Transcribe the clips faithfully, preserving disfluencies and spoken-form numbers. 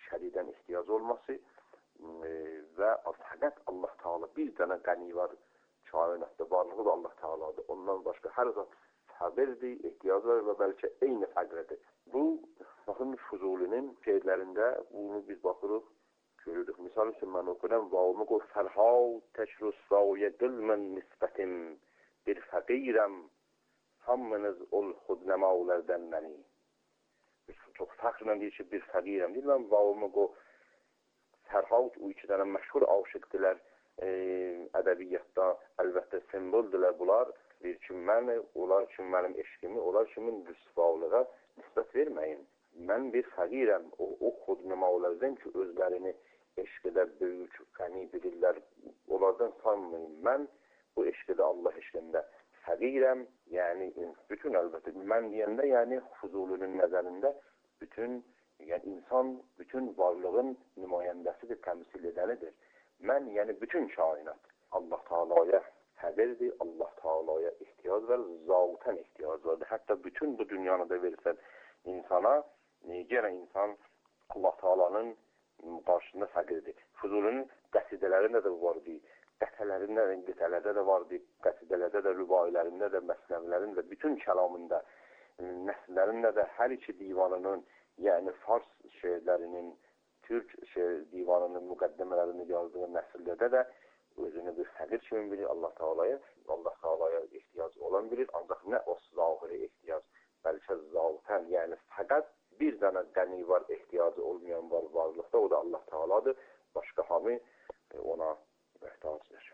şədidən ehtiyac olması e, və fəqət Allah Taala bir dənə qəni var, kainatda varlığı da Allah Taaladır. Ondan başqa hər zat fəqirdir, ehtiyac var və bəlkə eyni fəqirdir. Bu, baxın, Füzulinin şeirlərində bunu biz baxırıq, görürük. Misal üçün, mən oxuram, vavımı qo fərhav təkrusraya qılmən nisbətim bir fəqirəm hamınız ol xudnəmavlərdən məni. Çox fəxrlə deyir ki, bir fəqirəm. Deyir, mən vavımı qo fərhav, o iki dənə məşhur aşıqdilər e, ədəbiyyatda, əlbəttə simboldilər bunlar. Deyir ki, mən, onlar üçün mənim eşqimi, onlar kimin rüsvalığa nisbət verməyin. Mən bir fəqirəm, o, o xudnəmavlərdən ki, özlərini eşqədə böyük, qəni bilirlər, onlardan sanmayın. Mən bu eşqədə, Allah eşqində fəqirəm, yəni bütün əlbəttə, mən deyəndə, yəni Füzulinin nəzərində bütün, yəni insan bütün varlığın nümayəndəsidir, təmsil edənidir. Mən, yəni bütün kainat Allah Taala'ya fəqirdir, Allah Taala'ya ehtiyac var, zavtən ehtiyac vardır. Hətta bütün bu dünyanı da versən insana, yenə insan Allah Taala'nın qarşısında fəqirdir. Füzulinin qəsidələrində də vardır, qətələrində, qətələrdə də vardır, qəsidələrdə də, rübailərində də, məsnəvilərində də, bütün kəlamında, nəslərində də, hər iki divanının, yəni Fars şeirlərinin, Türk şeir divanının müqəddimələrini yazdığı nəsillərdə də özünü bir fəqir kimi bilir Allah Taala'ya, Allah Taala'ya ehtiyac olan bilir, ancaq nə o zahiri ehtiyac, bəlkə zavtən, yəni fəqət bir dənə qəni var, ehtiyacı olmayan var varlıqda, o da Allah Taala'dır, başqa hamı ona möhtacdır.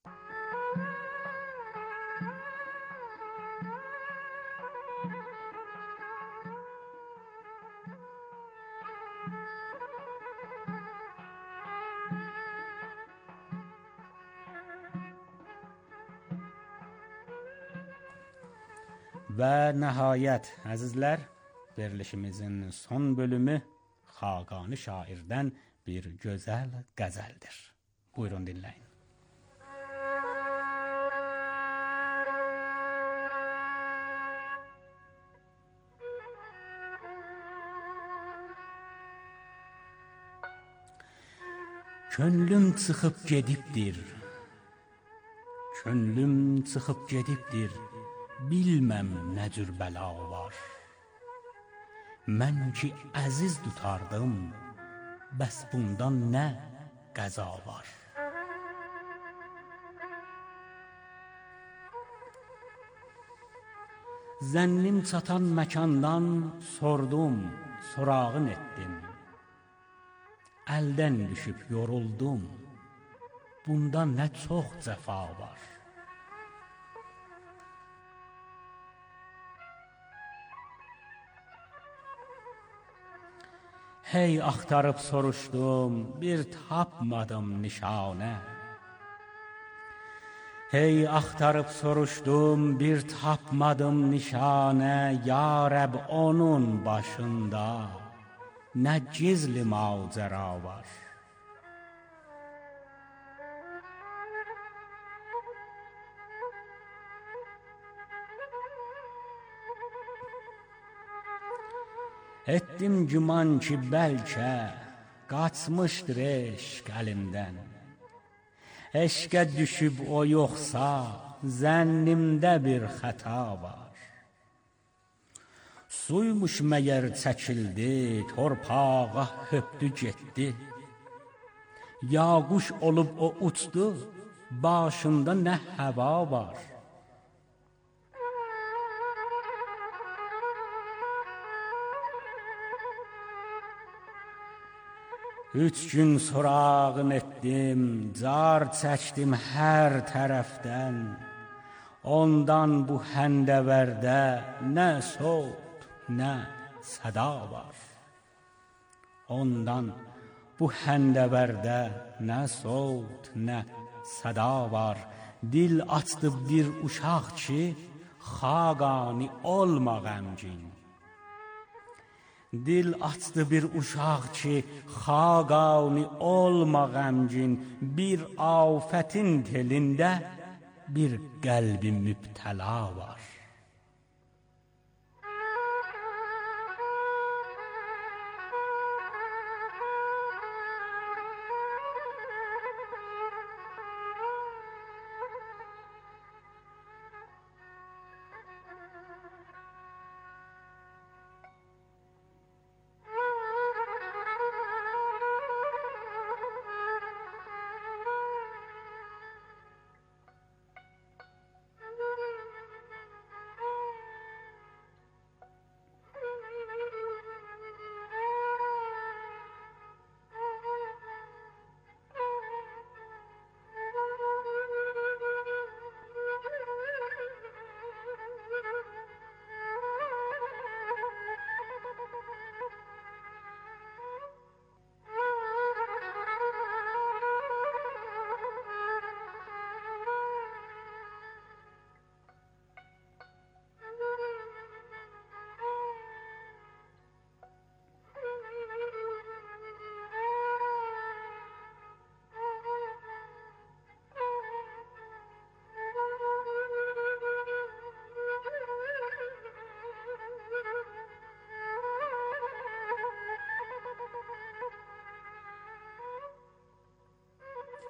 Və nəhayət, əzizlər, verilişimizin son bölümü Xaqani şairdən bir gözəl qəzəldir. Buyurun dinləyin. Könlüm çıxıb gedibdir, könlüm çıxıb gedibdir, bilməm nə cür bəla var. Mən ki əziz tutardım, bəs bundan nə qəza var. Zənnim çatan məkandan sordum, sorağın etdim. Əldən düşüb yoruldum, bundan nə çox cəfa var. Hey axtarıb soruşdum, bir tapmadım nişanə. Hey axtarıb soruşdum, bir tapmadım nişanə. Ya Rəb, onun başında nə gizli macəra var. Etdim güman ki, bəlkə qaçmışdır eşq əlimdən. Eşqə düşüb o yoxsa, zənnimdə bir xəta var. Suymuş məyər çəkildi, torpağa höpdü getdi. Yaquş olub o uçdu, başında nə həva var. Üç gün sorağın etdim, car çəkdim hər tərəfdən. Ondan bu həndəvərdə nə soğut, nə səda var. Ondan bu həndəvərdə nə soğut, nə səda var. Dil açdı bir uşaq ki, Xaqani olma qəmgin. Dil açdı bir uşaq ki, Xaqani olma qəmgin. Bir afətin telində bir qəlbi mübtəla var.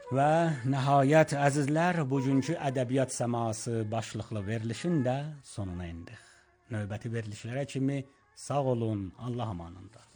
Və nəhayət əzizlər, bugünkü ədəbiyyat səması başlıqlı verilişin də sonuna endik. Növbəti verilişlərə kimi sağ olun, Allah amanında.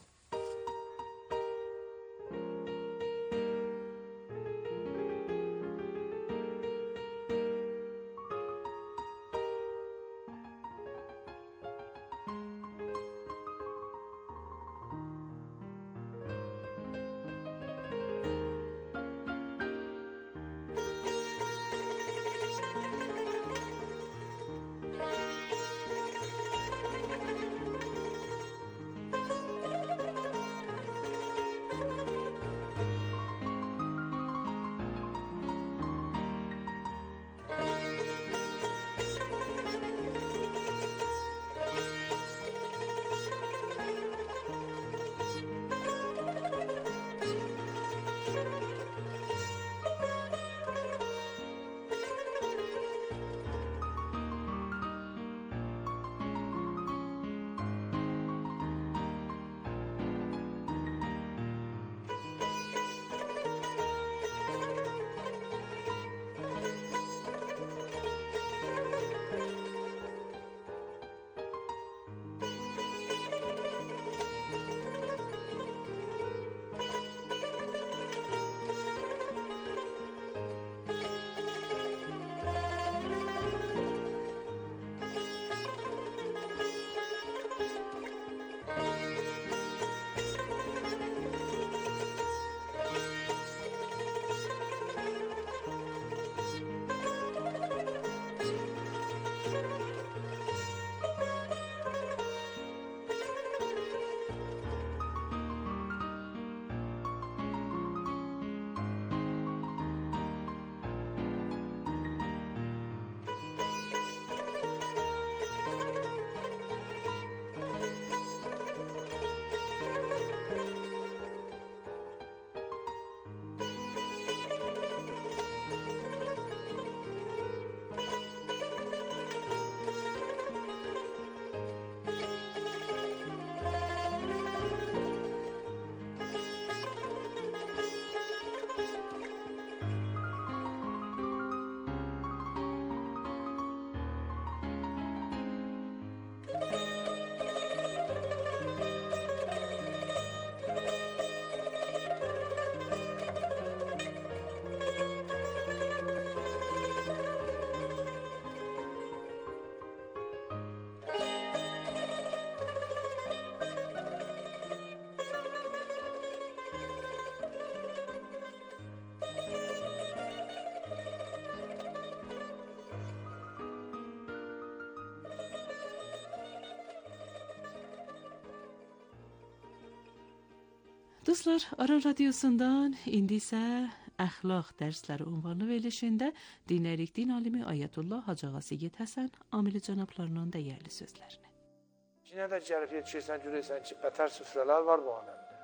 Dostlar, Aran Radyosu'ndan indi isə əxlaq dərsləri ünvanlı verilişində dinləyirik din alimi Ayətullah Hacı Ağa Seyid Həsən Amili cənablarının dəyərli sözlərini. Yine de gəlib yetişirsən, görürsən ki, bətər süfrələr var bu aləmdə.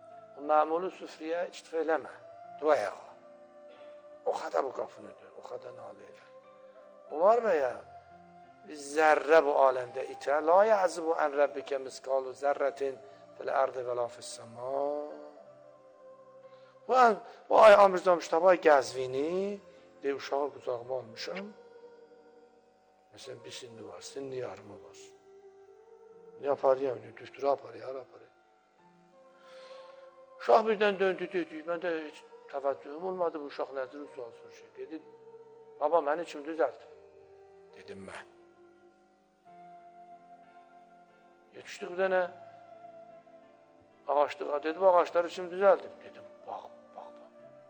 O məmulu süfriyə iştifa eləmə, dua ya. O kadar bu qapınıdır, o kadar nalə elə. Umar bəyə, zərrə bu aləmdə itə, la ya'zubu an rabbika miskalu zərrətin fil ardı və la fis səma. Bu ay Amir Müştabay Gəzvini, deyə uşağı qucağıma almışam. Məsələn, bir sinni var, sinni yarımı var. Ne aparıyam, ne düstürü aparıyam, har aparıyam. Uşaq birdən döndü, dedi, mən də heç təvəccühüm olmadı, bu uşaq nədir, sual soruşur. Dedi, baba, məni kim düzəldi? Dedim, mən. Yetişdik bir dənə ağaçlığa, dedi, bu ağaçları kim düzəldi? Dedim, bax, bax, bax.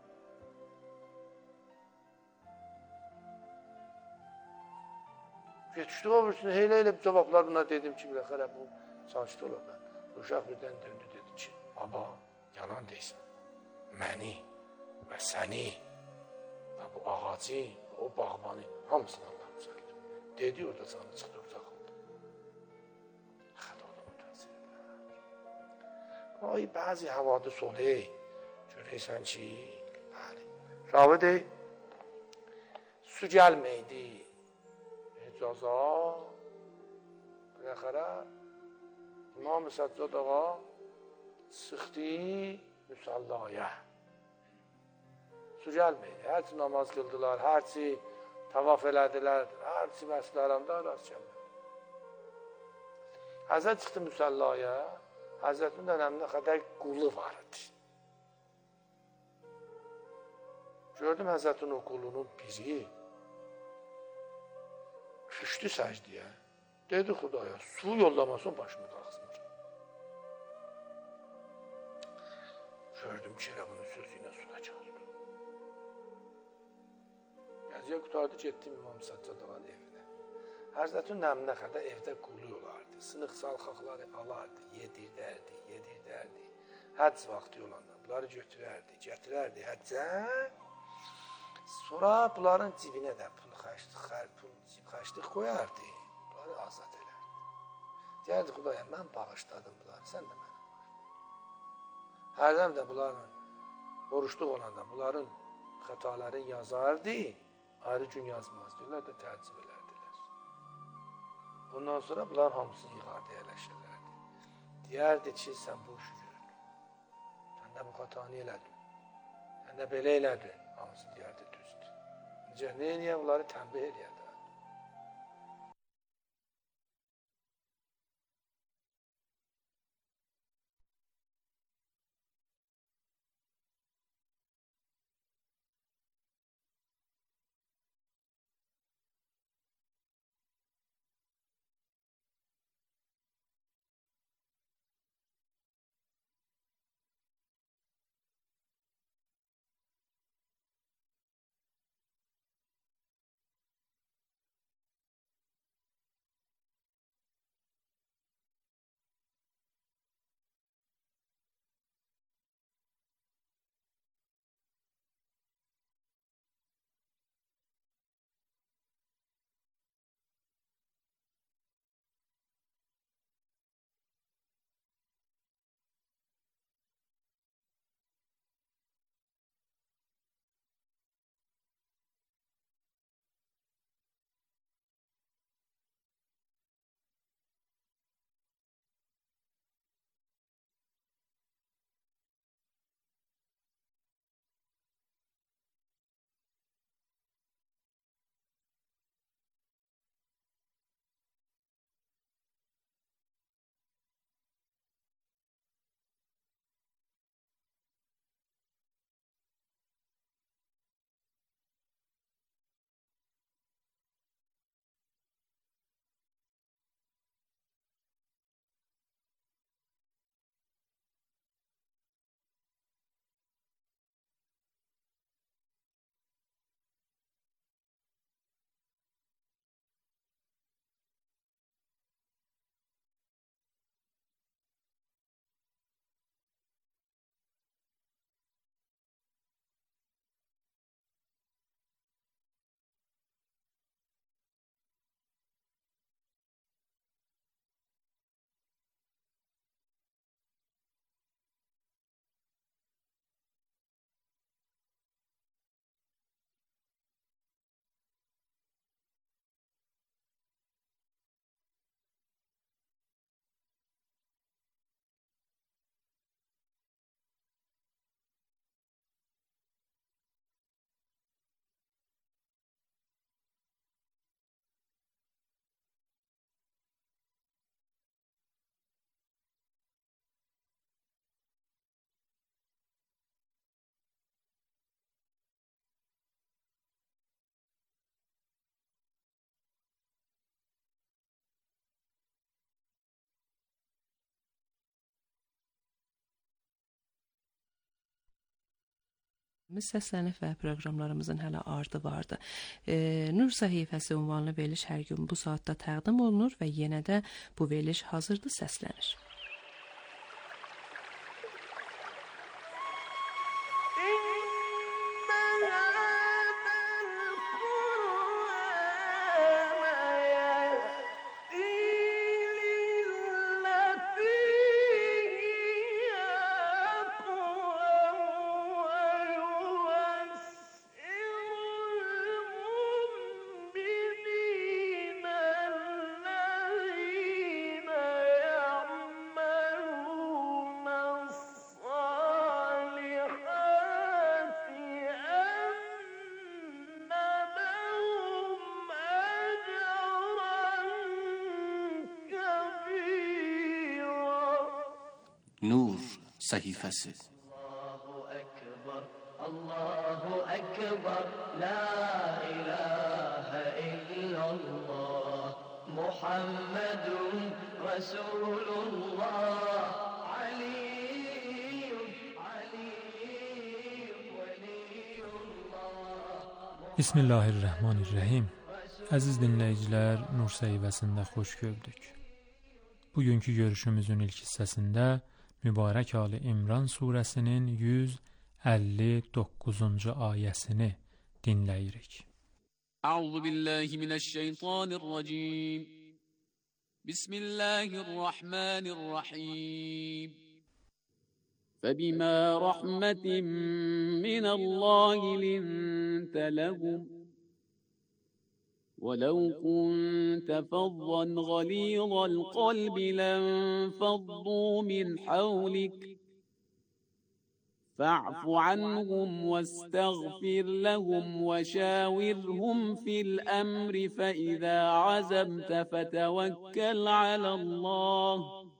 Yetişdik o birisini, heylə elə cavablar buna dedim ki, biləxərə bu saçdı ola. Uşaq birdən döndü, dedi ki, baba, yalan deyilsin. Məni və səni və bu ağacı, o bağbanı, hamısını Allah düzəldi. Dedi, orada canı çıxdı, uzaq oldu. Xəda onu mütəzir edər. Ay, bəzi havadis olur, görəysən ki, bəli. Ravi deyil, su gəlməydi. Hecaza, biləxərə, İmam Səccad ağa sıxdı müsallaya. su gəlməyir. Hərçi namaz qıldılar, hərçi tavaf elədilər, hərçi məsələ aramda rast gəlməyir. Həzrət çıxdı müsəllaya, Həzrətin dönəmində qədər qulu var idi. Gördüm Həzrətin o qulunun biri düşdü səcdiyə. Dedi Xudaya, su yollamasın başımı qalxsınlar. Gördüm ki, elə bunun sözü ilə suda çaldı. Gəziyə qutardı, getdim İmam Səccad ağanın evinə. Həzrətin nəminə qədər evdə qulu olardı. Sınıq salxaqları alardı, yedirdərdi, yedirdərdi. Həcc vaxtı olanda bunları götürərdi, gətirərdi həccə. Sonra bunların cibinə də pul xərclıq, pul xərclıq qoyardı. Bunları azad elərdi. Deyərdi Xudaya, mən bağışladım bunları, sən də mənə bağışladın. Hərdən də bunların oruçluq olanda bunların xətalarını yazardı, ayrı gün yazmazdı. Onlar da təəccüb elədilər. Ondan sonra bunların hamısını yığardı, yerləşirlərdi. Deyərdi ki, sən bu işi gördün. Sən də bu xətanı elədin. Sən də belə elədin. Hamısı deyərdi düzdür. Necə, nə eləyə bunları tənbih eləyərdi. Səslənib və proqramlarımızın hələ ardı vardı. E, Nur səhifəsi ünvanlı veriliş hər gün bu saatda təqdim olunur və yenə də bu veriliş hazırda səslənir. Nur səhifəsi. Allahu Ekber, la ilahe illallah, Muhammedun Resulullah, Aliyyun, Aliyyun, Veliyullah. Bismillahirrahmanirrahim. Əziz dinləyicilər, Nur səhifəsində xoş gördük. Bugünkü görüşümüzün ilk hissəsində mübarək Ali İmran surəsinin yüz əlli doqquzuncu ayəsini dinləyirik. Əuzu billahi minəşşeytanirracim. Bismillahirrahmanirrahim. فَبِمَا رَحْمَةٍ مِّنَ اللَّهِ لِنتَ لَهُمْ وَلَوْ كُنتَ فَظًّا غَلِيظَ الْقَلْبِ لَانفَضُّوا مِنْ حَوْلِكَ فَاعْفُ عَنْهُمْ وَاسْتَغْفِرْ لَهُمْ وَشَاوِرْهُمْ فِي الْأَمْرِ فَإِذَا عَزَمْتَ فَتَوَكَّلْ عَلَى اللَّهِ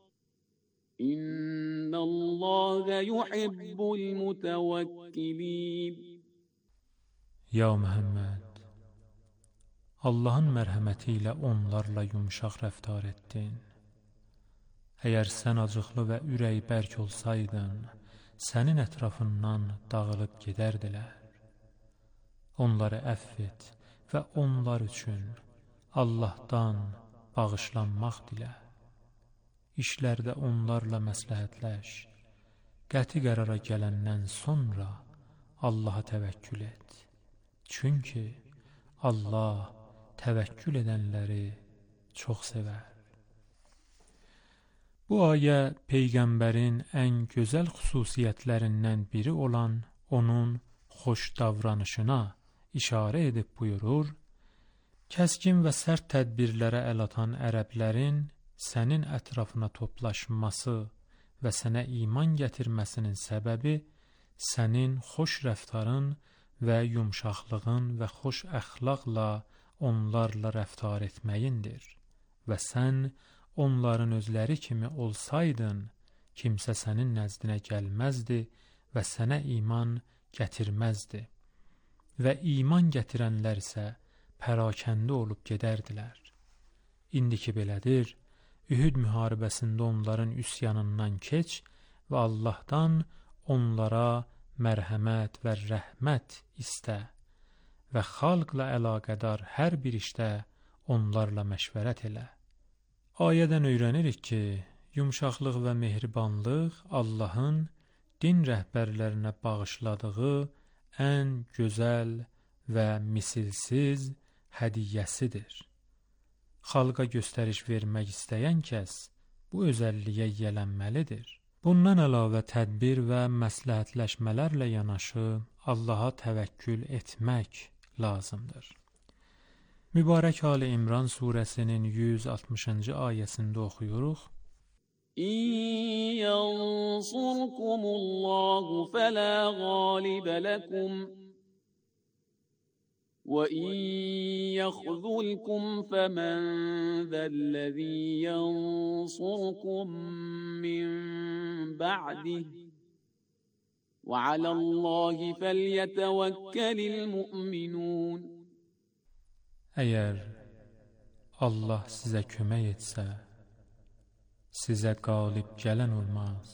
إِنَّ اللَّهَ يُحِبُّ الْمُتَوَكِّلِينَ. Ya Muhammed, Allahın mərhəməti ilə onlarla yumşaq rəftar etdin. Əgər sən acıqlı və ürəyi bərk olsaydın, sənin ətrafından dağılıb gedərdilər. Onları əfv et və onlar üçün Allahdan bağışlanmaq dilə. İşlərdə onlarla məsləhətləş. Qəti qərara gələndən sonra Allaha təvəkkül et. Çünki Allah təvəkkül edənləri çox sevər. Bu ayə Peyğəmbərin ən gözəl xüsusiyyətlərindən biri olan onun xoş davranışına işarə edib buyurur, kəskin və sərt tədbirlərə əl atan ərəblərin sənin ətrafına toplaşması və sənə iman gətirməsinin səbəbi sənin xoş rəftarın və yumşaqlığın və xoş əxlaqla onlarla rəftar etməyindir və sən onların özləri kimi olsaydın, kimsə sənin nəzdinə gəlməzdi və sənə iman gətirməzdi və iman gətirənlər isə pərakəndə olub gedərdilər. İndiki belədir, Ühud müharibəsində onların üsyanından keç və Allahdan onlara mərhəmət və rəhmət istə və xalqla əlaqədar hər bir işdə onlarla məşvərət elə. Ayədən öyrənirik ki, yumşaqlıq və mehribanlıq Allahın din rəhbərlərinə bağışladığı ən gözəl və misilsiz hədiyyəsidir. Xalqa göstəriş vermək istəyən kəs bu özəlliyə yiyələnməlidir. Bundan əlavə tədbir və məsləhətləşmələrlə yanaşı Allaha təvəkkül etmək lazımdır. Mübarək Ali İmran surəsinin yüz altmışıncı ayəsində oxuyuruq. İn yansurkumullahu fələ qalibə ləkum və in yəxzulkum fəmən zəllezî yansurkum min ba'dih və aləllahi fəlyətəvəkkəlil mü'minun. Əgər Allah sizə kömək etsə, sizə qalib gələn olmaz.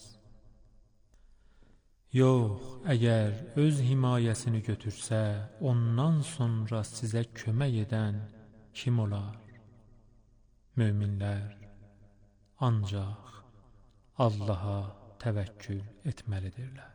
Yox, əgər öz himayəsini götürsə, ondan sonra sizə kömək edən kim olar? Möminlər ancaq Allaha təvəkkül etməlidirlər.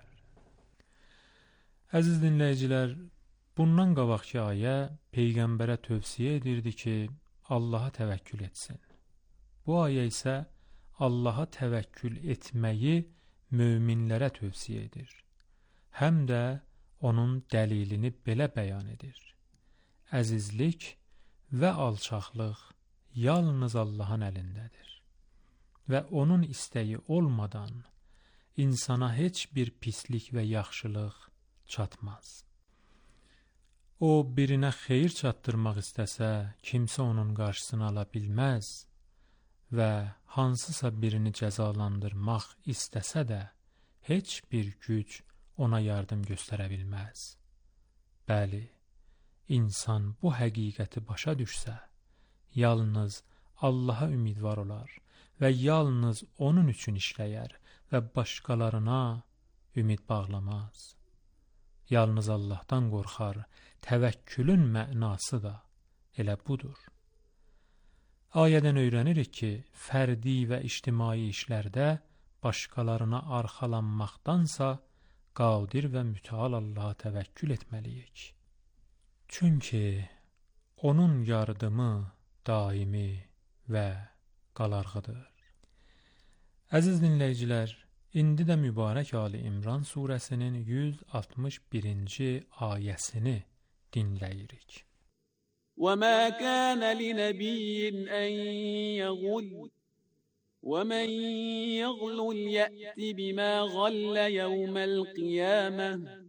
Əziz dinləyicilər, bundan qabaqki ayə Peyğəmbərə tövsiyə edirdi ki, Allaha təvəkkül etsin. Bu ayə isə Allaha təvəkkül etməyi möminlərə tövsiyə edir. Həm də onun dəlilini belə bəyan edir. Əzizlik və alçaqlıq yalnız Allahın əlindədir. Və onun istəyi olmadan insana heç bir pislik və yaxşılıq çatmaz. O, birinə xeyir çatdırmaq istəsə, kimsə onun qarşısını ala bilməz və hansısa birini cəzalandırmaq istəsə də, heç bir güc ona yardım göstərə bilməz. Bəli, insan bu həqiqəti başa düşsə, yalnız Allaha ümidvar olar və yalnız onun üçün işləyər və başqalarına ümid bağlamaz. Yalnız Allahdan qorxar, təvəkkülün mənası da elə budur. Ayədən öyrənirik ki, fərdi və ictimai işlərdə başqalarına arxalanmaqdansa, qadir və mütəal Allaha təvəkkül etməliyik. Çünki onun yardımı daimi və qalarğıdır. Əziz dinləyicilər, indi də mübarək Ali İmran surəsinin yüz altmış birinci ayəsini dinləyirik. وَمَا كَانَ لِنَبِيٍّ أَنْ يَغُلَّ وَمَنْ يَغْلُلْ يَأْتِ بِمَا غَلَّ يَوْمَ الْقِيَامَةِ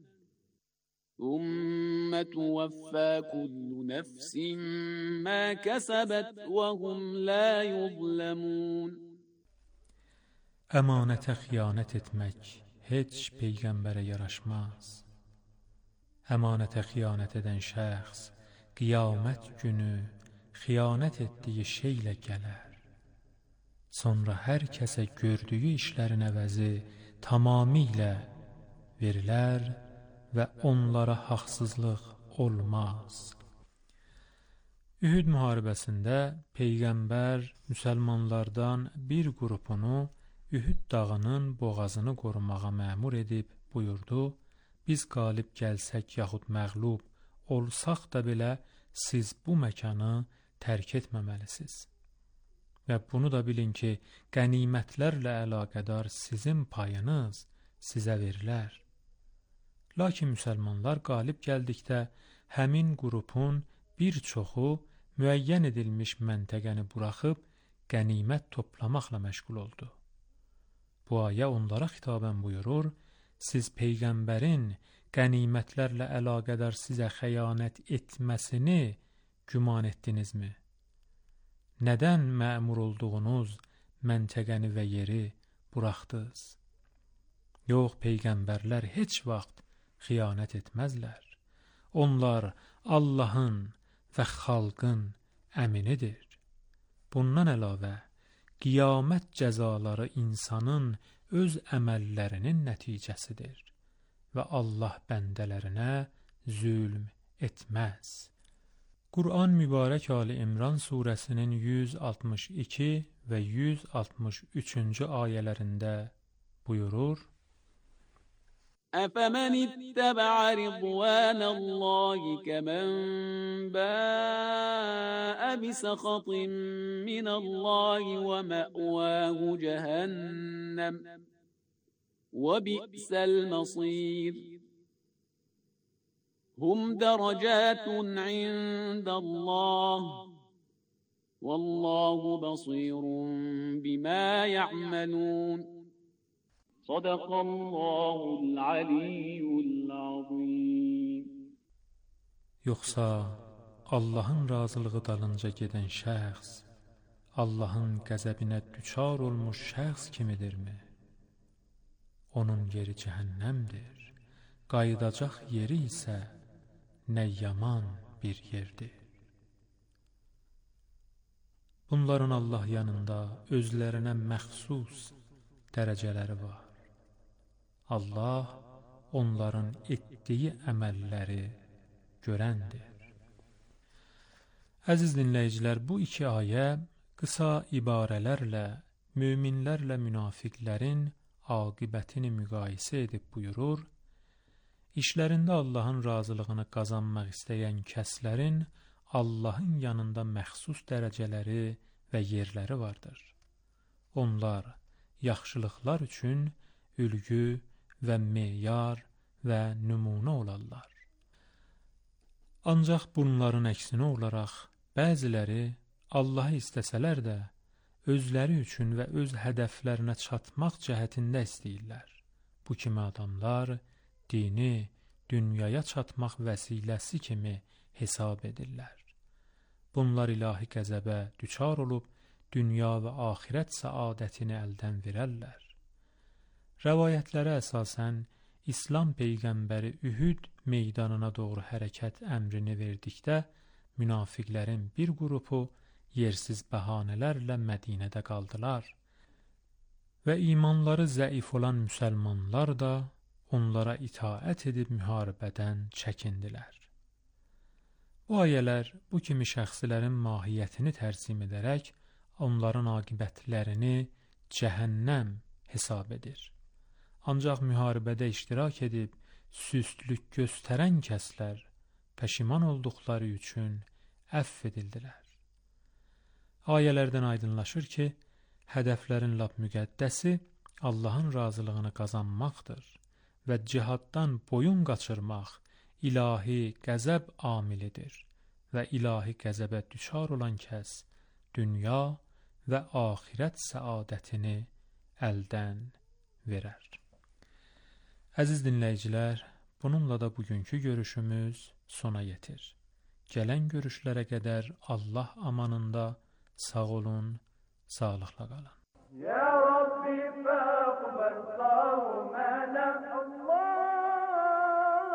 ثُمَّ تُوَفَّى كُلُّ نَفْسٍ مَا كَسَبَتْ وَهُمْ لَا يُظْلَمُونَ. Əmanətə xiyanət etmək heç peyğəmbərə yaraşmaz. Əmanətə xiyanət edən şəxs qiyamət günü xiyanət etdiyi şeylə gələr. Sonra hər kəsə gördüyü işlərin əvəzi tamamilə verilər və onlara haqsızlıq olmaz. Ühud müharibəsində peyğəmbər müsəlmanlardan bir qrupunu Ühud dağının boğazını qorumağa məmur edib buyurdu, biz qalib gəlsək yaxud məğlub olsaq da belə siz bu məkanı tərk etməməlisiniz. Və bunu da bilin ki, qənimətlərlə əlaqədar sizin payınız sizə verilər. Lakin müsəlmanlar qalib gəldikdə həmin qrupun bir çoxu müəyyən edilmiş məntəqəni buraxıb qənimət toplamaqla məşğul oldu. Bu ayə onlara xitabən buyurur, siz peyğəmbərin qənimətlərlə əlaqədar sizə xəyanət etməsini güman etdinizmi? Nədən məmur olduğunuz məntəqəni və yeri buraxdınız? Yox, peyğəmbərlər heç vaxt xiyanət etməzlər. Onlar Allahın və xalqın əminidir. Bundan əlavə, qiyamət cəzaları insanın öz əməllərinin nəticəsidir və Allah bəndələrinə zülm etməz. Qur'an mübarək Ali İmran surəsinin yüz altmış iki və yüz altmış üçüncü ayələrində buyurur: أَفَمَنِ اتَّبَعَ رِضْوَانَ اللَّهِ كَمَنْ بَاءَ بِسَخَطٍ مِّنَ اللَّهِ وَمَأْوَاهُ جَهَنَّمُ وَبِئْسَ الْمَصِيرُ. هُمْ دَرَجَاتٌ عِندَ اللَّهِ وَاللَّهُ بَصِيرٌ بِمَا يَعْمَلُونَ. Sadaqallahul aliyyul azim. Yoxsa Allahın razılığı dalınca gedən şəxs Allahın qəzəbinə düçar olmuş şəxs kimidirmi? Onun yeri cəhənnəmdir. Qayıdacaq yeri isə nə yaman bir yerdir. Bunların Allah yanında özlərinə məxsus dərəcələri var. Allah onların etdiyi əməlləri görəndir. Əziz dinləyicilər, bu iki ayə qısa ibarələrlə möminlərlə münafiqlərin aqibətini müqayisə edib buyurur, işlərində Allahın razılığını qazanmaq istəyən kəslərin Allahın yanında məxsus dərəcələri və yerləri vardır. Onlar yaxşılıqlar üçün ülgü və meyar və nümunə olarlar. Ancaq bunların əksinə olaraq bəziləri Allahı istəsələr də özləri üçün və öz hədəflərinə çatmaq cəhətində istəyirlər. Bu kimi adamlar dini dünyaya çatmaq vəsiləsi kimi hesab edirlər. Bunlar ilahi qəzəbə düçar olub dünya və axirət səadətini əldən verərlər. Rəvayətlərə əsasən İslam peyğəmbəri Ühud meydanına doğru hərəkət əmrini verdikdə münafiqlərin bir qrupu yersiz bəhanələrlə Mədinədə qaldılar və imanları zəif olan müsəlmanlar da onlara itaət edib müharibədən çəkindilər. Bu ayələr bu kimi şəxslərin mahiyyətini tərsim edərək onların aqibətlərini cəhənnəm hesab edir. Ancaq müharibədə iştirak edib süstlük göstərən kəslər pəşiman olduqları üçün əfv edildilər. Ayələrdən aydınlaşır ki, hədəflərin lap müqəddəsi Allahın razılığını qazanmaqdır və cihaddan boyun qaçırmaq ilahi qəzəb amilidir və ilahi qəzəbə düçar olan kəs dünya və axirət səadətini əldən verər. Əziz dinləyicilər, bununla da bugünkü görüşümüz sona yetir. Gələn görüşlərə qədər Allah amanında sağ olun, sağlıqla qalın. Ya Rabbi faqbal qawmana Allah,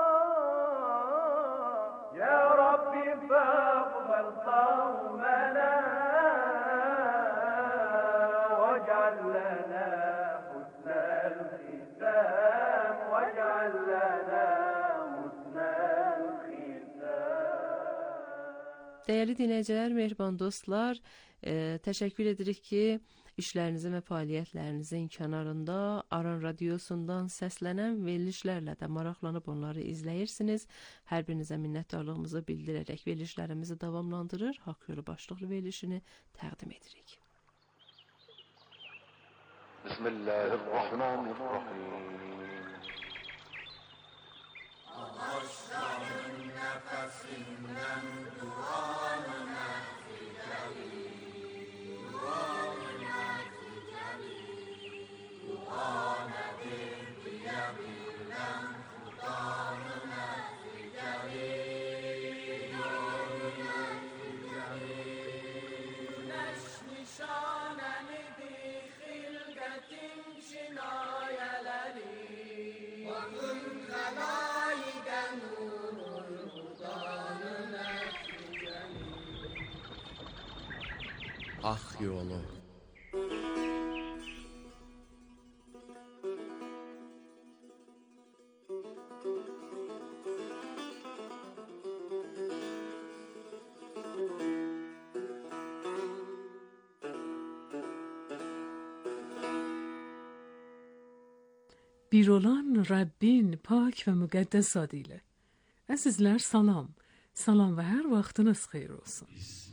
Ya Rabbi faqbal qawmana waj'al lana husnal khitam waj'al lana husnal khitam. Dəyərli dinləyicilər, mehriban dostlar, e, təşəkkür edirik ki, işlərinizin və fəaliyyətlərinizin kənarında Aran radiosundan səslənən verilişlərlə də maraqlanıb onları izləyirsiniz. Hər birinizə minnətdarlığımızı bildirərək verilişlərimizi davamlandırır, Haqq Yolu başlıqlı verilişini təqdim edirik. Bismillahirrahmanirrahim. Ağaçların nəfəsindən duanı nəticəli, duanı nəticəli, dua nədir deyə bilən xudanı nəticəli, duanı nəticəli. Günəş nişanəlidir xilqətin kinayələri, bakın xəlayiqə nurun xudanı nəticəli. Haqq Yolu. Bir olan Rəbbin pak və müqəddəs adı ilə. Əzizlər, salam. Salam və hər vaxtınız xeyir olsun.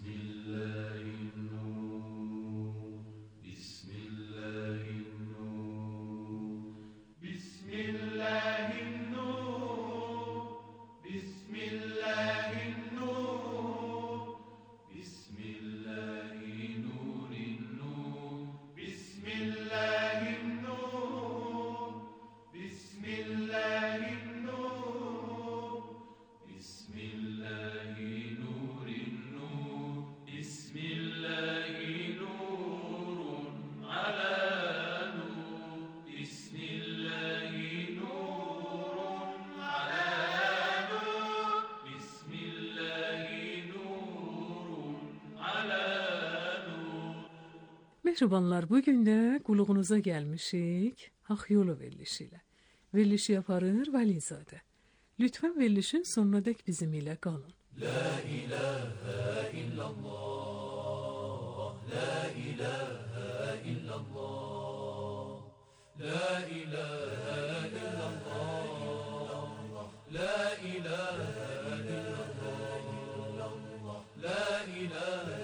Mehribanlar, bugün də qulluğunuza gəlmişik Haqq Yolu verilişi ilə. Verilişi yaparır Vəlizadə. Lütfən verilişin sonuna dək bizim ilə qalın. La ilahə illallah, la ilahə illallah, la ilahə illallah, la ilahə illallah, la ilahə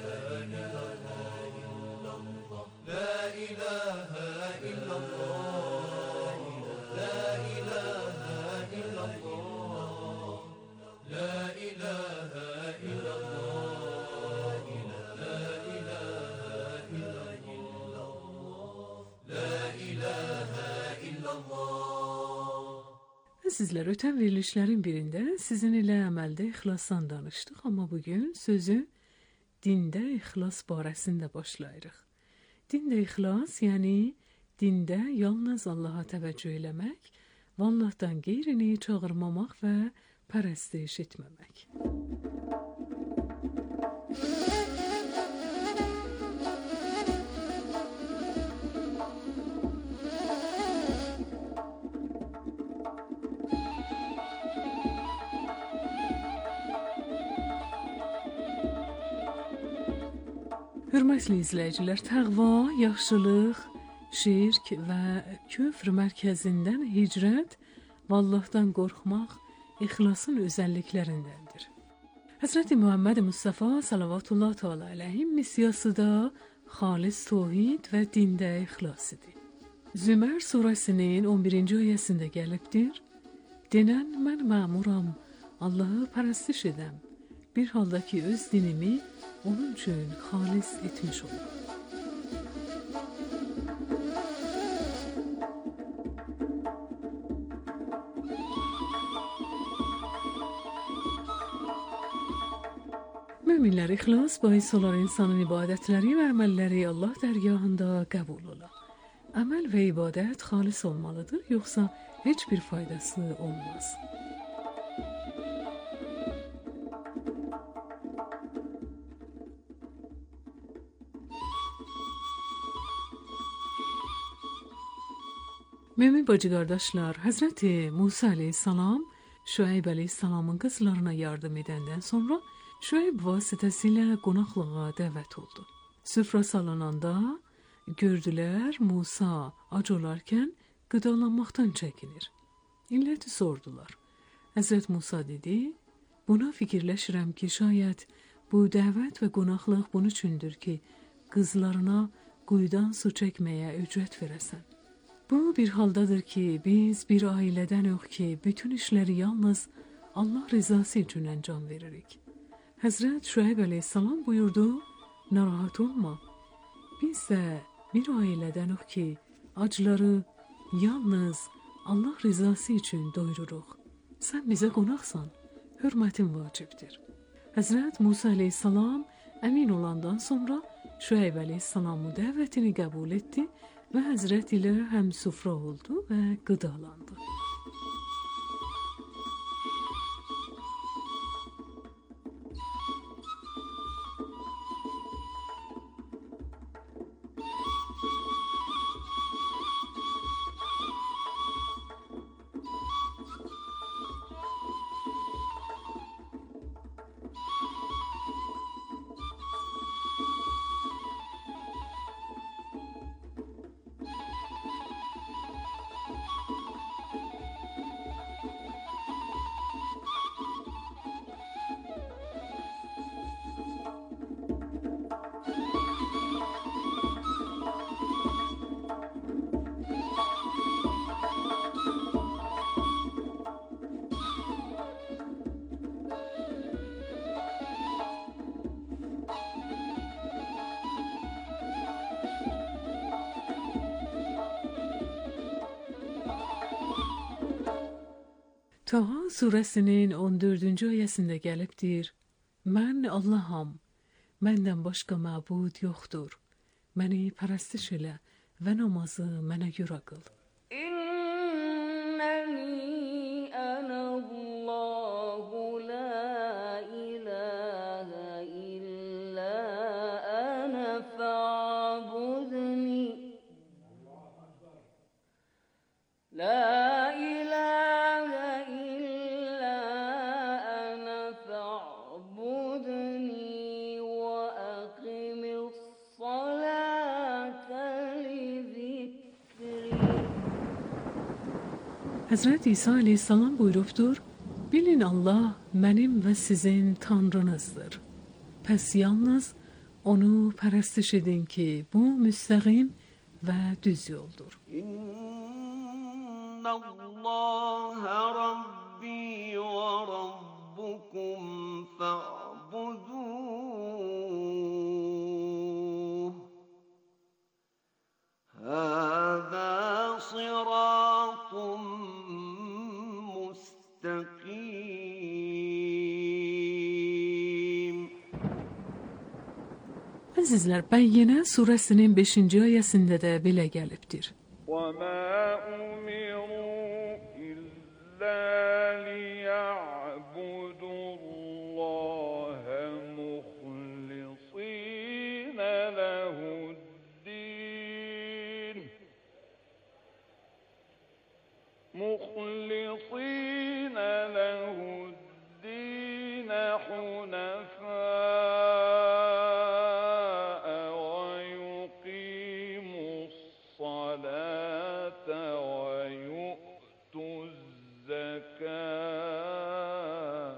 Sizlər ötən verilişlərin birində sizin ilə əməldə ixlasdan danışdıq, amma bugün sözü dində ixlas barəsində başlayırıq. Dində ixlas, yəni dində yalnız Allaha təvəccüh eləmək və Allahdan qeyrini çağırmamaq və pərəstiş etməmək. Hörmətli izləyicilər, təqva, yaxşılıq, şirk və küfr mərkəzindən hicrət və Allahdan qorxmaq ixlasın özəlliklərindəndir. Həzrəti Muhammed Mustafa salavatullah teala əleyhi missiyası da xalis təvhid və dində ixlas idi. Zümər surəsinin on birinci ayəsində gəlibdir: Denən mən məmuram, Allahı pərəstiş edəm, bir halda ki öz dinimi onun üçün xalis etmiş olur. Müminlər ixlas bahis olar insanın ibadətləri və əməlləri Allah dərgahında qəbul ola. Əməl və ibadət xalis olmalıdır, yoxsa heç bir faydası olmaz. Mümin bacı qardaşlar, Həzrəti Musa əleyhissalam Şüeyb əleyhissalamın qızlarına yardım edəndən sonra Şüeyb vasitəsilə qonaqlığa dəvət oldu. Süfrə salınanda gördülər Musa ac olarkən qidalanmaqdan çəkinir. İlləti sordular. Həzrət Musa dedi, buna fikirləşirəm ki, şayət bu dəvət və qonaqlıq bunun üçündür ki, qızlarına quyudan su çəkməyə ücrət verəsən. Bu bir haldadır ki, biz bir ailədənik ki, bütün işləri yalnız Allah rızası üçün əncam veririk. Həzrət Şüeyb əleyhissalam buyurdu, narahat olma. Biz də bir ailədənik ki, acları yalnız Allah rızası üçün doyururuq. Sən bizə qonaqsan, hörmətin vacibdir. Həzrət Musa əleyhissalam əmin olandan sonra Şüeyb əleyhissalamın dəvətini qəbul etdi və Həzrət ilə həm süfrə oldu və qidalandı. Taha surəsinin on dördüncü ayəsində gəlibdir: Mən Allaham, məndən başqa məbud yoxdur. Məni pərəstiş elə və namazı mənə görə qıl. İnnəni ənəllahu la ilahə illə ənə fə'budni. La Həzrət İsa əleyhissalam buyurubdur, bilin Allah mənim və sizin Tanrınızdır. Pəs yalnız onu pərəstiş edin ki, bu müstəqim və düz yoldur. İnnəllâhe Rabbi və Rabbukum fa'buduh. Həzə sıratun müstəqim. Əzizlər, Bəyyinə surəsinin beşinci ayəsində də belə gəlibdir. وَمَا أُمِرُوا إِلَّا لِيَعْبُدُوا اللَّهَ مُخْلِصِينَ لَهُ الدِّينَ مُخْلِصِينَ لَهُ الدِّينَ حُنَفَاءَ وَيُقِيمُوا الصَّلَاةَ وَيُؤْتُوا الزَّكَاةَ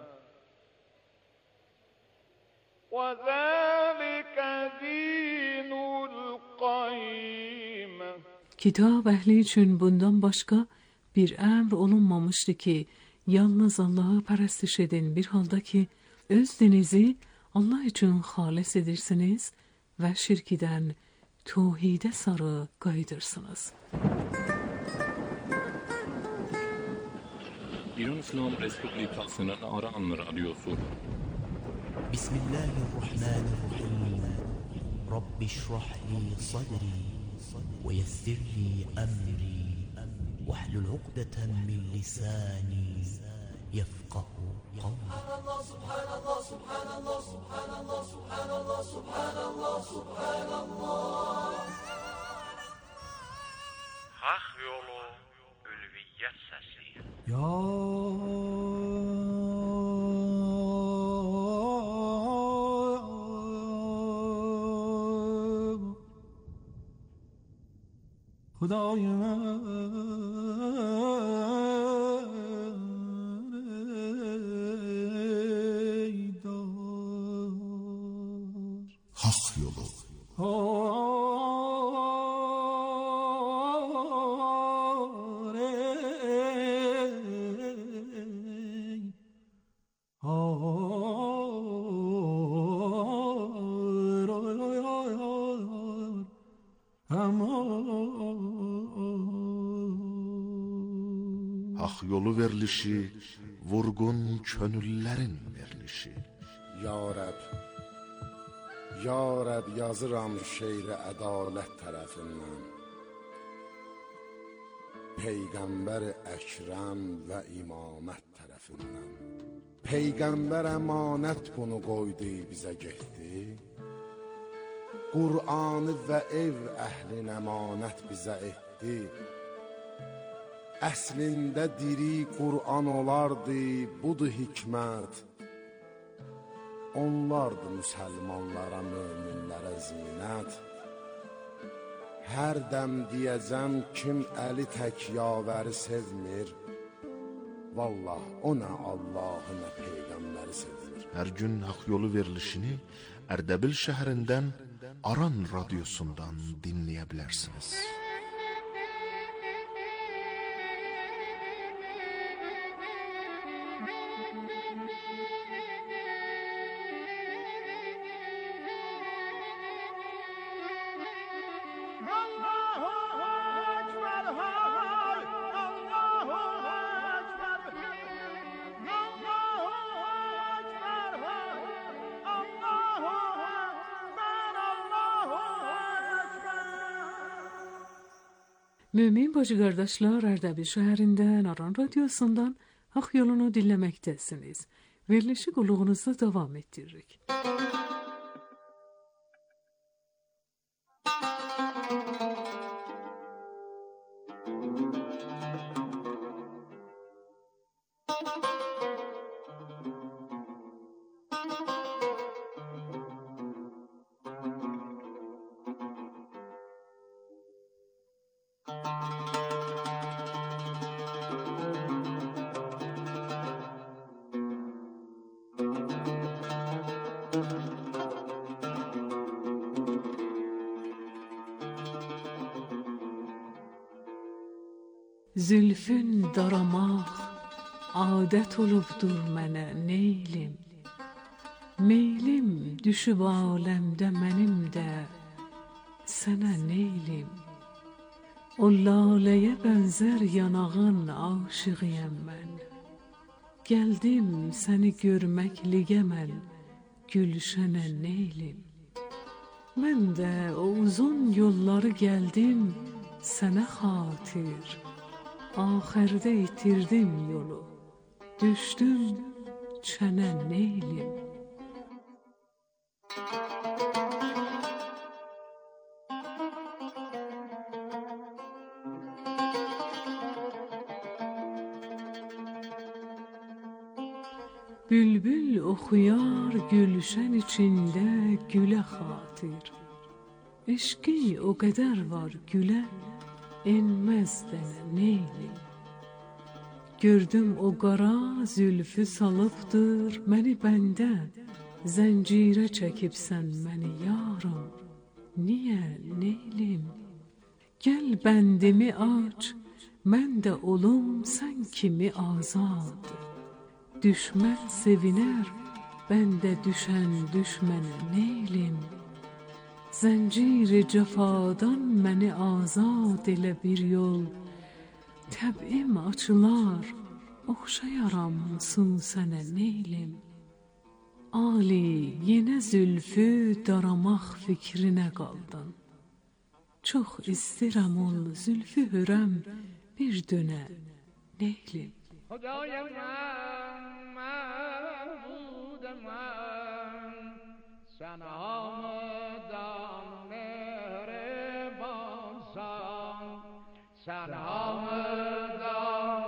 وَذَلِكَ دِينُ الْقَيِّمَةِ. Kitab əhli üçün bundan başqa bir əmr olunmamışdı ki, yalnız Allah'ı pərəstiş edin bir halda ki, öz dinizi Allah üçün xalis edirsiniz və şirkidən tövhidə sarı qayıdırsınız. İran İslam Respublikasının Aran Radyosu. Bismillahirrahmanirrahim. Rabbi şrah li sadri ve yessir li emri واحلل عقدة من لساني يفقهوا قولي. سبحان الله سبحان الله سبحان الله سبحان الله سبحان الله سبحان الله. Hak yolu ülviyet sesi. Ya Hudayım Hak yolu. Hak yolu verilişi, vurgun könüllerin verilişi. Ya Rəb, Ya Rəb yazıram şeiri ədalət tərəfindən. Peyğəmbər Əkrəm və imamət tərəfindən. Peyğəmbər əmanət bunu qoydu bizə getdi. Qur'anı və ev əhlin əmanət bizə etdi. Əslində diri Qur'an olardı, budur hikmət. Onlardı müsəlmanlara, möminlərə zinət. Hər dəm deyəcəm kim əli tək yavəri sevmir. Vallah o nə Allahı nə Peyğəmbəri sevmir. Hər gün haqq yolu verilişini Ərdəbil şəhərindən Aran radyosundan dinləyə bilərsiniz. Mümin bacı qardaşlar, Ərdəbil şəhərindən Aran radyosundan haqq yolunu dinləməkdəsiniz. Verilişi qulluğunuzda davam etdiririk. Zülfün daramaq adət olubdur mənə neylim. Meylim düşüb aləmdə mənim də sənə neylim. O laləyə bənzər yanağın aşığıyam mən. Gəldim səni görməkliyə mən gülşənə neylim. Mən də o uzun yolları gəldim sənə xatir. Axırda itirdim yolu, düşdüm çənə neylim. Bülbül oxuyar gülşən içində gülə xatir. Eşqi o qədər var gülə, enməz dənə neylim. Gördüm o qara zülfü salıbdır məni bəndə, zəncirə çəkibsən məni yarım, niyə neylim? Gəl bəndimi aç, mən də olum sən kimi azad. Düşmən sevinər, bəndə düşən düşmənə neylim? Zəncir cəfadan məni azad elə bir yol, təbim açılar, oxşayaram mısın sənə neylim? Ali, yenə zülfü daramaq fikrinə qaldın. Çox istirəm ol zülfü hürəm bir dönə neylim? خدای من معبود من سنامدان مهربانسان سنامدان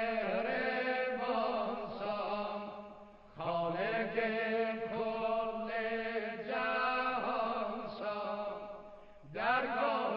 مهربانسان خالق کل جهانسان درگاه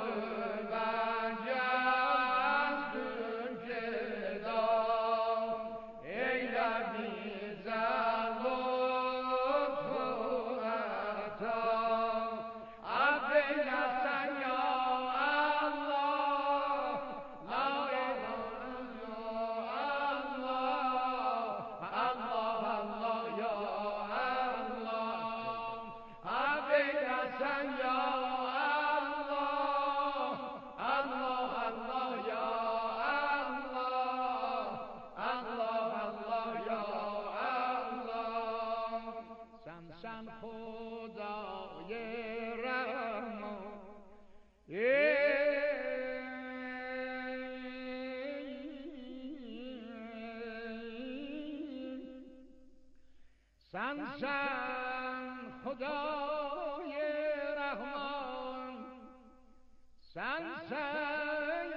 سن سن خدای رحمان سن سن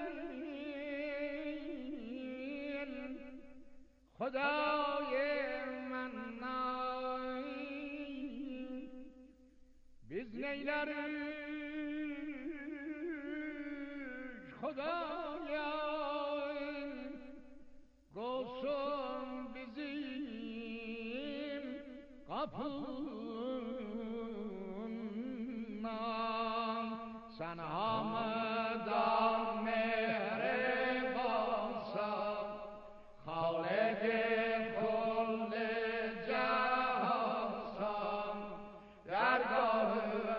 خدای منان biz neyleriz Xudaya olsun bizim kapından sen hamdan mehrebansan Halik-i kulli cahansan dergah-ı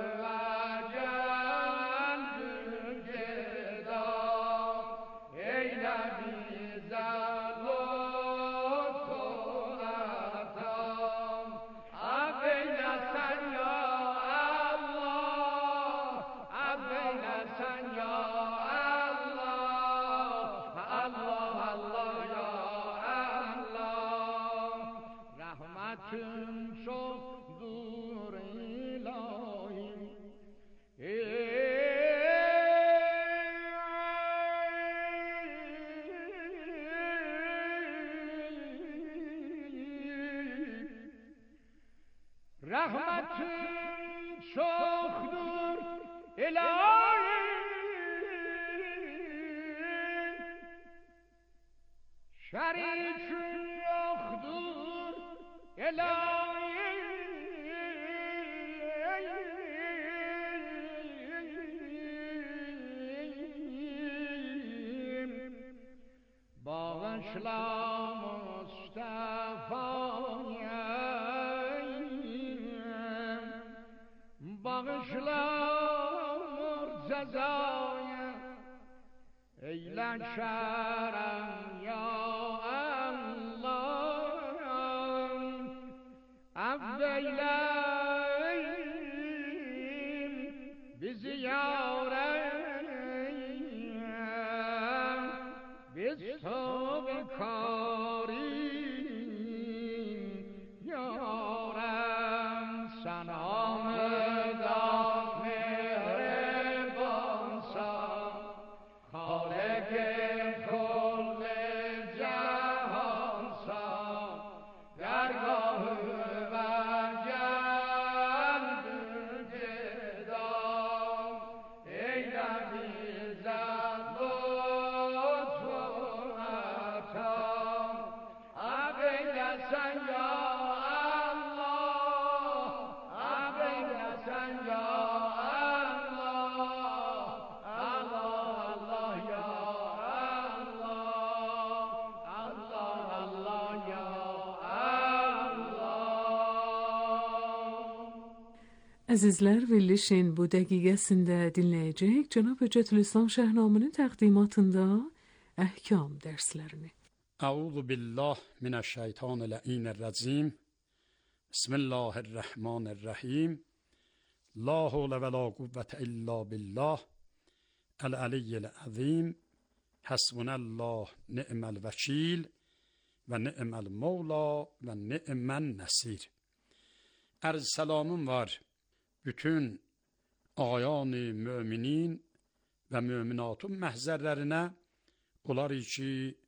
rahmetin çoktur ilahi şerikin yoktur ilahi bağışla Mustafa'ya bağışla murzazaya eyle şerem ya Allah affeyle eylesin ya Allah, hak eylesin ya Allah, Allah Allah ya Allah, Allah Allah ya Allah. Əzizlər, verilişin bu dəqiqəsində dinləyəcək Cənab Hüccətülislam Şəhnamının təqdimatında əhkam dərslərini. Əuzu billah minəşşeytanirracim. Bismillahirrahmanirrahim. La havle ve la kuvvete illa billah. El-aliyyil azim. Hasbunallah ni'mel vekil ve ni'mel mevla ve ni'men nesir. Arz selamım var bütün ayani müminin ve müminatın məhzərlərinə, onlar ki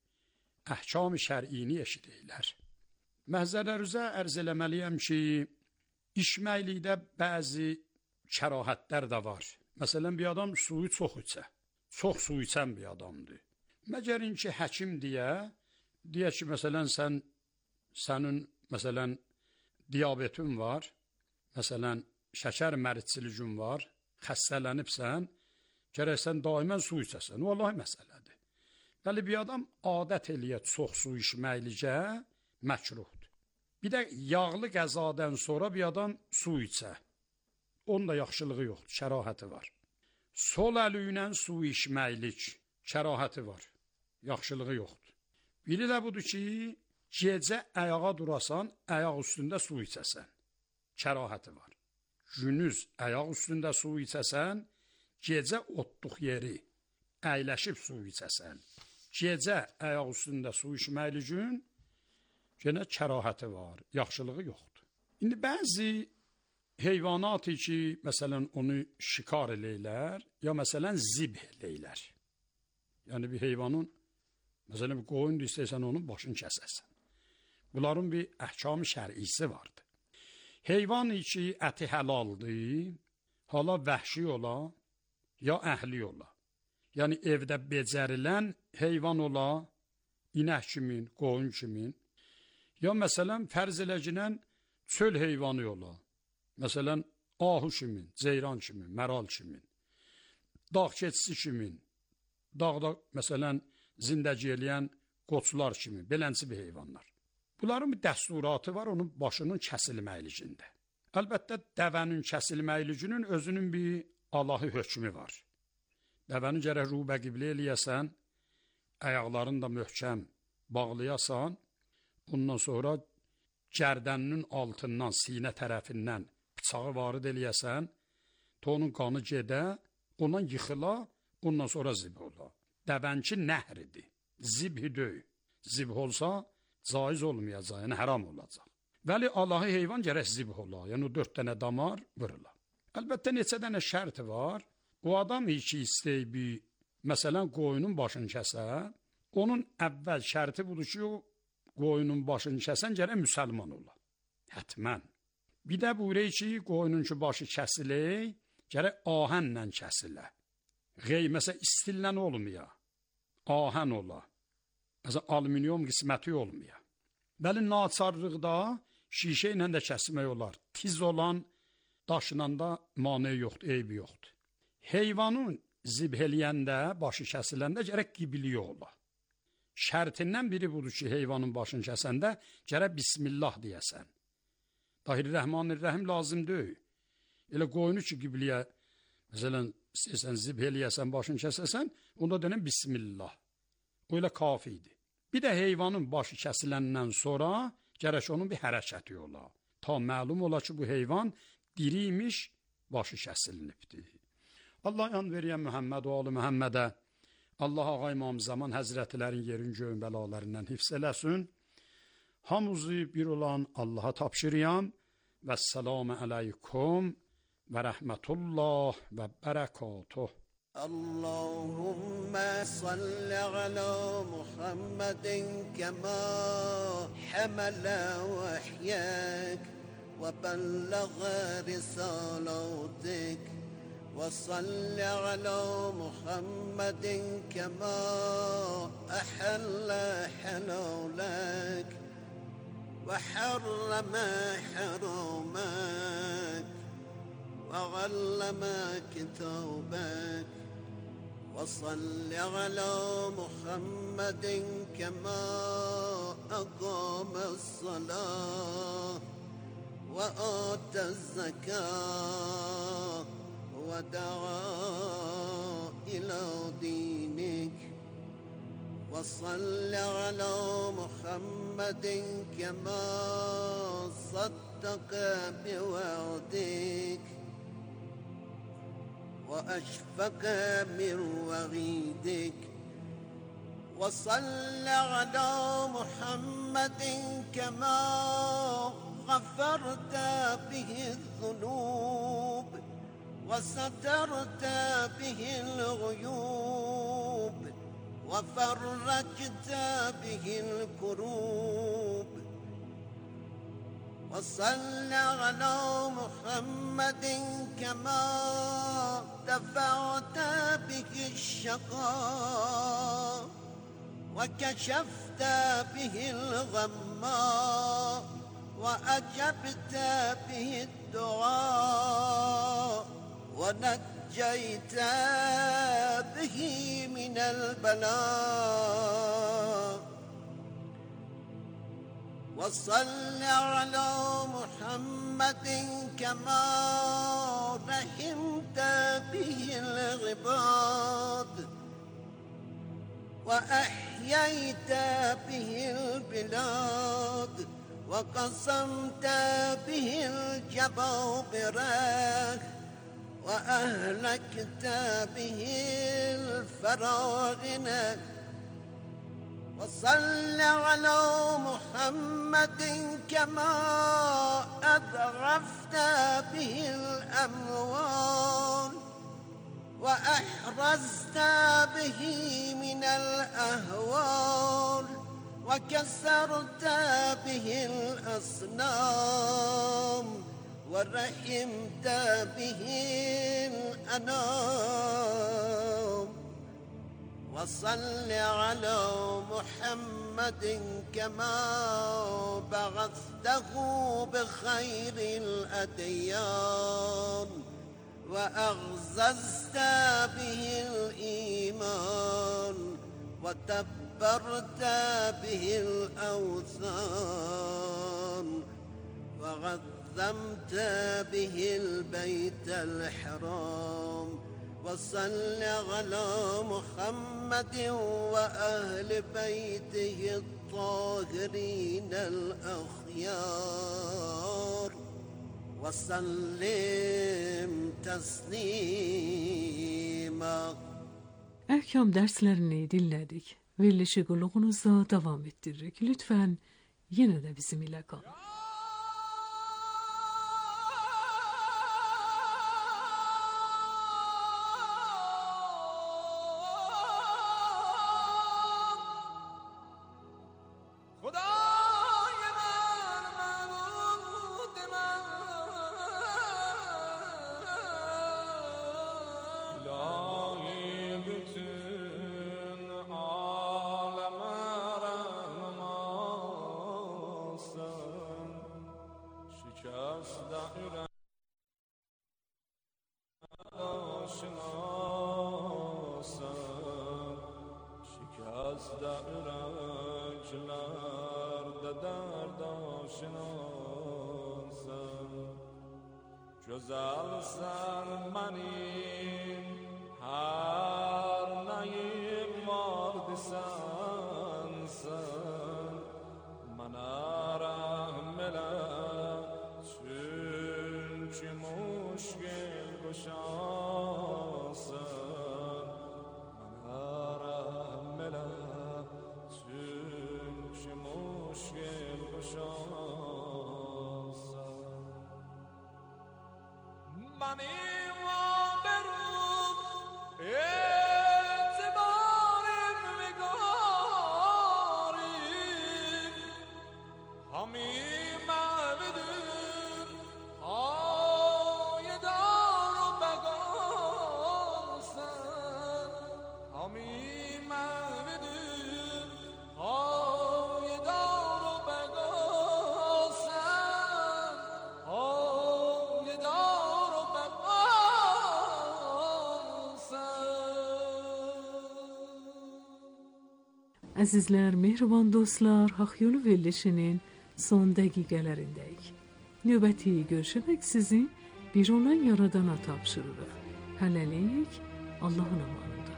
əhkam-ı şər'ini eşidirlər. Məhzərlərinizə ərz eləməliyəm ki, içməklikdə bəzi kərahətlər də var. Məsələn, bir adam suyu çox içə, çox su içən bir adamdır. Məgərin ki, həkim deyə, deyə ki, məsələn, sən, sənin, məsələn, diabetin var, məsələn, şəkər məritçiligin var, xəstələnibsən, gərək sən daimən su içəsən. Vallahi məsələdir. Bəli, bir adam adət eləyət çox su içməklicə məkruhdur. Bir də yağlı qəzadan sonra bir adam su içə. Onun da yaxşılığı yoxdur, kərahəti var. Sol əli ilə su içməklik kərahəti var, yaxşılığı yoxdur. Biri də budur ki, gecə ayağa durasan, ayaq üstündə su içəsən, kərahəti var. Gündüz ayaq üstündə su içəsən, gecə otluq yeri əyləşib su içəsən. Gecə ayaq üstündə su içməkliyin yenə kərahəti var, yaxşılığı yoxdur. İndi bəzi heyvanatı ki, məsələn, onu şikar eləylər, ya məsələn, zibh eləylər. Yəni, bir heyvanın, məsələn, bir qoyun istəysən, onun başını kəsəsən. Bunların bir əhkam-ı şər'isi vardır. Heyvan ki, əti həlaldır, hala vəhşi ola, ya əhli ola. Yəni, evdə becərilən heyvan ola, inək kimin, qoyun kimin, ya məsələn, fərz eləginən çöl heyvanı ola. Məsələn, ahu kimin, ceyran kimin, məral kimin, dağ keçisi kimin, dağda, məsələn, zindəci eləyən qoçlar kimin, belənsi bir heyvanlar. Bunların bir dəsturatı var, onun başının kəsilməklicində. Əlbəttə, dəvənin kəsilməklicinin özünün bir Allahı hökmü var. Dəvəni gərək rubə qiblə eləyəsən, ayaqlarını da möhkəm bağlayasan, ondan sonra gərdəninin altından, sinə tərəfindən bıçağı varid eləyəsən, onun qanı gedə, ondan yıxıla, ondan sonra zibh ola. Dəvənki nəhridir, zibh döy. Zibh olsa, caiz olmayacaq, yəni həram olacaq. Vəli Allahı heyvan gərək zibh ola, yəni o dörd dənə damar vırıla. Əlbəttə, neçə dənə şərti var. O adam ki istəyir bir, məsələn, qoyunun başını kəsə, onun əvvəl şərti budur ki, o qoyunun başını kəsən gərək müsəlman ola. Hətmən. Bir də buyuruyor ki, qoyunun ki başı kəsilir, gərək ahənlə kəsilə. Qey, məsələn, istillə olmaya, ahən ola. Məsələn, alüminium qisməti olmaya. Bəli, naçarlıqda şişə ilə də kəsmək olar. Tiz olan daşla da mane yoxdur, eybi yoxdur. Heyvanın zibh eləyəndə, başı kəsiləndə gərək qibliyə ola. Şərtindən biri budur ki, heyvanın başını kəsəndə gərək bismillah deyəsən. Dahir-Rəhmanir-Rəhim lazım deyil. Elə qoyunu ki, qibliyə, məsələn, istəyəsən zibh eləyəsən, başını kəsəsən, onda denən bismillah. O elə kafidir. Bir də heyvanın başı kəsiləndən sonra gərək onun bir hərəkəti ola. Ta məlum ola ki, bu heyvan diriymiş, başı kəsilibdir. Allah yan veriyən Mühəmməd və alı Mühəmmədə, Allah ağa İmam Zaman Həzrətlərin yerin göyün bəlalarından hifz eləsin. Hamımızı bir olan Allaha tapşırıyam. Vəssalamu aleykum və rəhmətullah və bərəkatuh. اللهم صل على محمد كما حمل وحيك وبلغ رسالاتك وصل على محمد كما أحل حلالك وحرم حرامك وعلم كتابك وصل على محمد كما أقام الصلاة وآتى الزكاة ودعا إلى دينك وصل على محمد كما صدق بوعدك وأشفق من وعيدك وصل على محمد كما غفرت به الذنوب وسترت به الغيوب وفرجت به الكروب وصل على محمد كما دفعت به الشقاء وكشفت به الغماء وأجبت به الدعاء ونجيت به من البلاء وصل على محمد كما رحمت به العباد وأحييت به البلاد وقسمت به الجبابرة وأهلكت به الفراعنة وصل على محمد كما أذرفت به الأموال وأحرزت به من الأهوال وكسرت به الأصنام ورحمت به الأنام وصل على محمد كما بعثته بخير الأديان وأعززت به الإيمان وتبرت به الأوثان وعظمت به البيت الحرام وصل على محمد وأهل بيته الطاهرين الأخيار وسلم تسليما. Ahkam derslerini dinledik. Verilişi kulluğunuzda devam ettirdik. Lütfen yine de bizimle kalın. Əzizlər, mehriban dostlar, Haqq Yolu verilişinin son dəqiqələrindəyik. Növbəti görüşmək sizin bir olan yaradana tapşırırıq. Hələlik, Allahın amanında.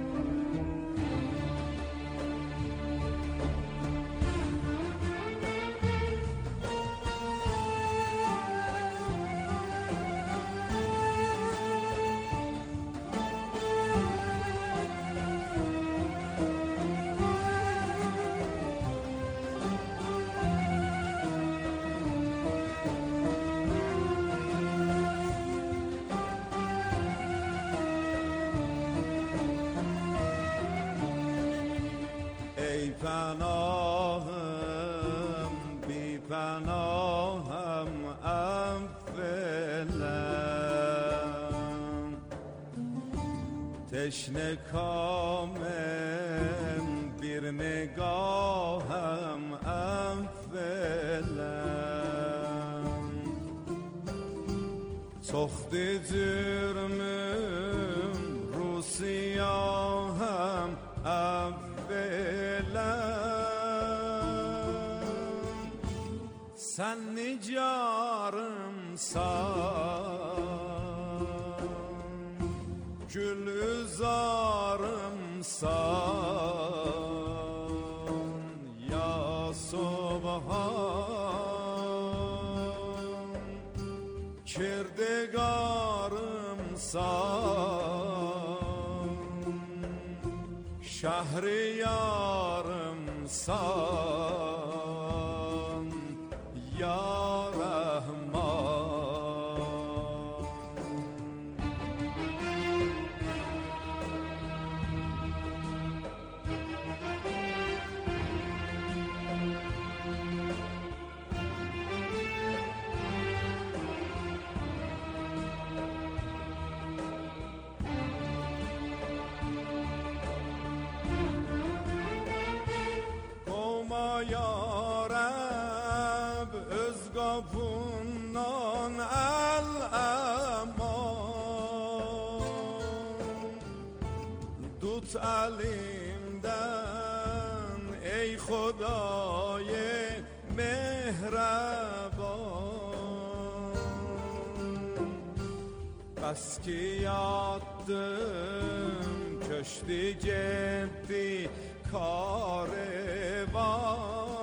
پناهم بی پناهم افلم تشنه کامم بیر نگاهم افلم سخت جرمم رو سیاهم افلم sen nicarımsan gülzarımsan ya subhan kirdegarımsan şehriyarımsan ya Ya Rab öz qapından əl-əman tut əlimdən ey Xuday mehraban bəs ki yatdım köşdü getdi karvan